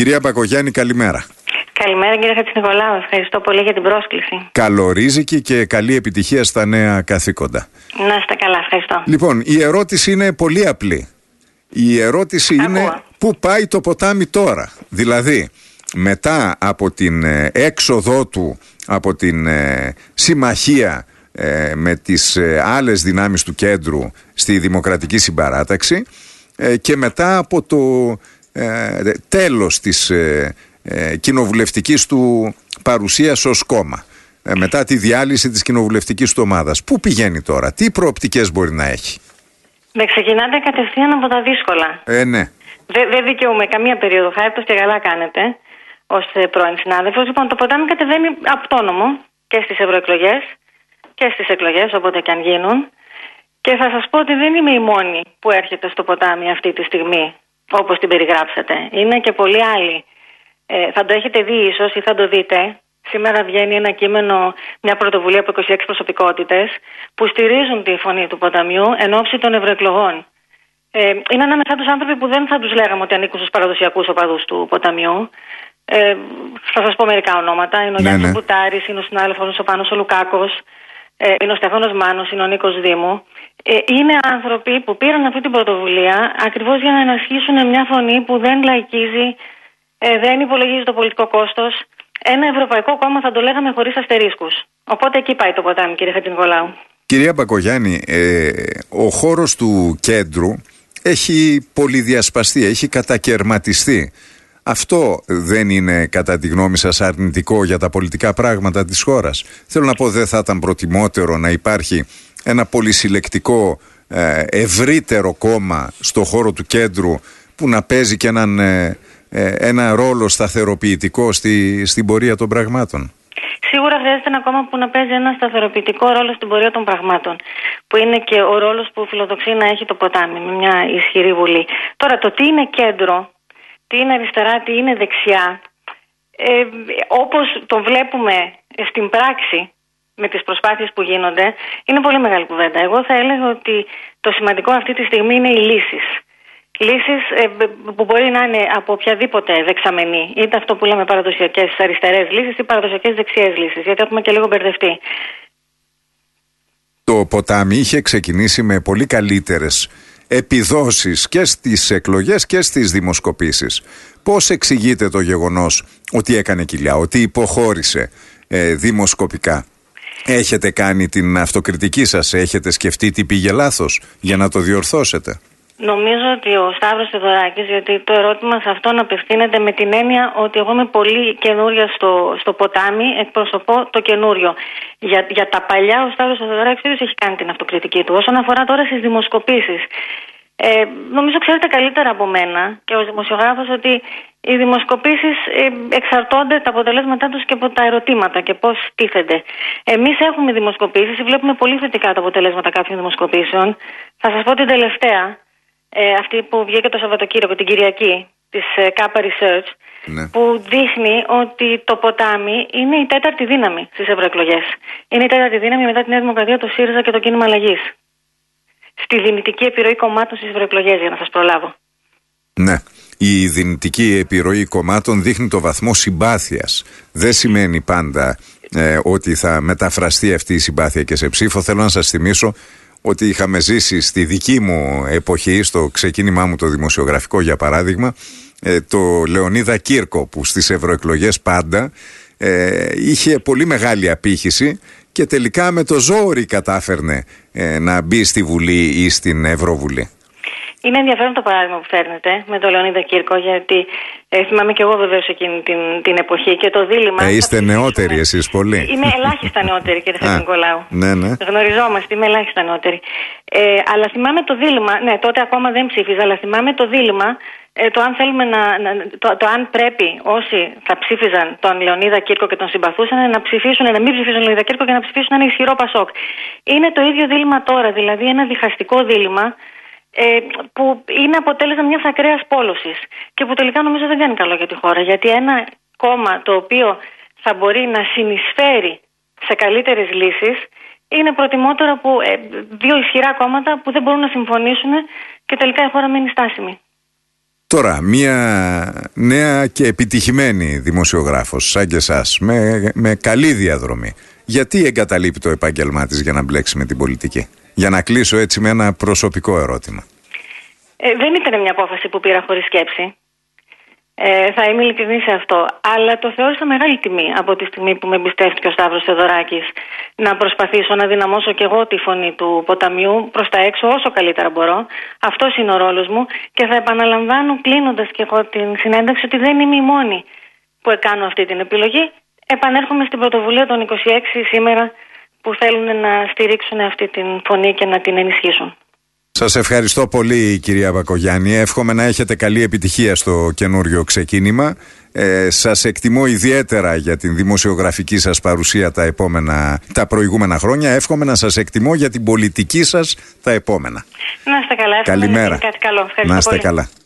Κυρία Μπακογιάννη, καλημέρα. Καλημέρα κύριε Χατζηνικολάου, ευχαριστώ πολύ για την πρόσκληση. Καλορίζικη και καλή επιτυχία στα νέα καθήκοντα. Να είστε καλά, ευχαριστώ. Λοιπόν, η ερώτηση είναι πολύ απλή. Η ερώτηση είναι πού πάει το ποτάμι τώρα. Δηλαδή, μετά από την έξοδό του από την συμμαχία με τις άλλες δυνάμεις του κέντρου στη Δημοκρατική Συμπαράταξη και μετά από το τέλος της κοινοβουλευτικής του παρουσίας ως κόμμα, μετά τη διάλυση της κοινοβουλευτικής του ομάδας. Πού πηγαίνει τώρα, τι προοπτικές μπορεί να έχει? Με ξεκινάτε κατευθείαν από τα δύσκολα. Ναι. Δεν δικαιούμαι καμία περίοδο χάριτος και καλά κάνετε ως πρώην συνάδελφος. Λοιπόν, το ποτάμι κατεβαίνει αυτόνομο και στις ευρωεκλογές και στις εκλογές, όποτε και αν γίνουν. Και θα σας πω ότι δεν είμαι η μόνη που έρχεται στο ποτάμι αυτή τη στιγμή, όπως την περιγράψατε. Είναι και πολλοί άλλοι. Θα το έχετε δει ίσως ή θα το δείτε. Σήμερα βγαίνει ένα κείμενο, μια πρωτοβουλία από 26 προσωπικότητες που στηρίζουν τη φωνή του ποταμιού εν ώψη των ευρωεκλογών. Είναι ανάμεσά τους άνθρωποι που δεν θα τους λέγαμε ότι ανήκουν στους παραδοσιακούς οπαδούς του ποταμιού. Θα σας πω μερικά ονόματα. Είναι ο Γιάννης Μπουτάρης, είναι ο συνάδελφος ο Πάνος ο Λουκάκος, είναι ο Στέφανος Μάνος, είναι ο Νίκος Δήμου. Είναι άνθρωποι που πήραν αυτή την πρωτοβουλία ακριβώς για να ενισχύσουν μια φωνή που δεν λαϊκίζει, δεν υπολογίζει το πολιτικό κόστος. Ένα ευρωπαϊκό κόμμα θα το λέγαμε χωρίς αστερίσκους. Οπότε εκεί πάει το ποτάμι, κύριε Χατζηνικολάου. Κυρία Μπακογιάννη, ο χώρος του κέντρου έχει πολυδιασπαστεί, έχει κατακερματιστεί. Αυτό δεν είναι κατά τη γνώμη σας αρνητικό για τα πολιτικά πράγματα της χώρας? Θέλω να πω, δεν θα ήταν προτιμότερο να υπάρχει ένα πολυσυλλεκτικό ευρύτερο κόμμα στο χώρο του κέντρου που να παίζει και ένα ρόλο σταθεροποιητικό στην πορεία των πραγμάτων? Σίγουρα χρειάζεται ένα κόμμα που να παίζει ένα σταθεροποιητικό ρόλο στην πορεία των πραγμάτων, που είναι και ο ρόλος που φιλοδοξεί να έχει το ποτάμι με μια ισχυρή βουλή. Τώρα, το τι είναι κέντρο, τι είναι αριστερά, τι είναι δεξιά, όπως το βλέπουμε στην πράξη με τις προσπάθειες που γίνονται, είναι πολύ μεγάλη κουβέντα. Εγώ θα έλεγα ότι το σημαντικό αυτή τη στιγμή είναι οι λύσεις. Λύσεις που μπορεί να είναι από οποιαδήποτε δεξαμενή, είτε αυτό που λέμε παραδοσιακές αριστερές λύσεις ή παραδοσιακές δεξιές λύσεις, γιατί έχουμε και λίγο μπερδευτεί. Το ποτάμι είχε ξεκινήσει με πολύ καλύτερες επιδόσεις και στις εκλογές και στις δημοσκοπήσεις. Πώς εξηγείτε το γεγονός ότι έκανε κοιλιά, ότι υποχώρησε δημοσκοπικά? Έχετε κάνει την αυτοκριτική σας, έχετε σκεφτεί τι πήγε λάθος για να το διορθώσετε? Νομίζω ότι ο Σταύρος Θεοδωράκης, γιατί το ερώτημα σε αυτόν απευθύνεται με την έννοια ότι εγώ είμαι πολύ καινούρια στο ποτάμι, εκπροσωπώ το καινούριο. Για τα παλιά ο Σταύρος Θεοδωράκης ίδιος έχει κάνει την αυτοκριτική του. Όσον αφορά τώρα στις δημοσκοπήσεις, νομίζω ξέρετε καλύτερα από μένα και ως δημοσιογράφος ότι οι δημοσκοπήσεις εξαρτώνται τα αποτελέσματά τους και από τα ερωτήματα και πώς τίθενται. Εμείς έχουμε δημοσκοπήσεις, βλέπουμε πολύ θετικά τα αποτελέσματα κάποιων δημοσκοπήσεων. Θα σας πω την τελευταία. Αυτή που βγήκε το Σαββατοκύριακο, την Κυριακή, της Kappa Research, που δείχνει ότι το ποτάμι είναι η τέταρτη δύναμη στις ευρωεκλογές. Είναι η τέταρτη δύναμη μετά τη Νέα Δημοκρατία, το ΣΥΡΙΖΑ και το Κίνημα Αλλαγής. Στη δυνητική επιρροή κομμάτων στις ευρωεκλογές, για να σας προλάβω. Ναι. Η δυνητική επιρροή κομμάτων δείχνει το βαθμό συμπάθειας. Δεν σημαίνει πάντα ότι θα μεταφραστεί αυτή η συμπάθεια και σε ψήφο. Θέλω να σας θυμίσω ότι είχαμε ζήσει στη δική μου εποχή, στο ξεκίνημά μου το δημοσιογραφικό για παράδειγμα, το Λεωνίδα Κύρκο, που στις ευρωεκλογές πάντα είχε πολύ μεγάλη απήχηση και τελικά με το ζόρι κατάφερνε να μπει στη Βουλή ή στην Ευρωβουλή. Είναι ενδιαφέρον το παράδειγμα που φέρνετε με τον Λεωνίδα Κύρκο, γιατί θυμάμαι και εγώ βεβαίως εκείνη την εποχή και το δίλημμα. Είστε νεότεροι εσείς πολύ. Είμαι ελάχιστα νεότερη, κύριε Χατζηνικολάου. Ναι. Γνωριζόμαστε, είμαι ελάχιστα νεότερη. Αλλά θυμάμαι το δίλημμα, ναι, τότε ακόμα δεν ψήφιζα, αλλά θυμάμαι το δίλημμα, το αν θέλουμε το αν πρέπει όσοι θα ψήφιζαν τον Λεωνίδα Κύρκο και τον συμπαθούσαν να ψηφίσουν, να μην ψηφίσουν τον Λεωνίδα Κύρκο και να ψηφίσουν ένα ισχυρό Πασόκ. Είναι το ίδιο δίλημμα τώρα, δηλαδή ένα διχαστικό δίλημμα. Που είναι αποτέλεσμα μιας ακραίας πόλωσης και που τελικά νομίζω δεν κάνει καλό για τη χώρα, γιατί ένα κόμμα το οποίο θα μπορεί να συνεισφέρει σε καλύτερες λύσεις είναι προτιμότερο από δύο ισχυρά κόμματα που δεν μπορούν να συμφωνήσουν και τελικά η χώρα μένει στάσιμη. Τώρα, μια νέα και επιτυχημένη δημοσιογράφος σαν και εσάς, με καλή διαδρομή, γιατί εγκαταλείπει το επάγγελμά της για να μπλέξει με την πολιτική? Για να κλείσω έτσι με ένα προσωπικό ερώτημα. Δεν ήταν μια απόφαση που πήρα χωρίς σκέψη. Θα είμαι ειλικρινή σε αυτό. Αλλά το θεώρησα μεγάλη τιμή από τη στιγμή που με εμπιστεύτηκε ο Σταύρος Θεοδωράκης να προσπαθήσω να δυναμώσω και εγώ τη φωνή του ποταμιού προς τα έξω όσο καλύτερα μπορώ. Αυτός είναι ο ρόλος μου και θα επαναλαμβάνω, κλείνοντας και εγώ την συνέντευξη, ότι δεν είμαι η μόνη που κάνω αυτή την επιλογή. Επανέρχομαι στην πρωτοβουλία των 26 σήμερα που θέλουν να στηρίξουν αυτή την φωνή και να την ενισχύσουν. Σας ευχαριστώ πολύ, κυρία Μπακογιάννη. Εύχομαι να έχετε καλή επιτυχία στο καινούριο ξεκίνημα. Σας εκτιμώ ιδιαίτερα για την δημοσιογραφική σας παρουσία τα προηγούμενα χρόνια. Εύχομαι να σας εκτιμώ για την πολιτική σας τα επόμενα. Να είστε καλά. Καλημέρα. Κάτι καλό. Ευχαριστώ να είστε πολύ. καλά.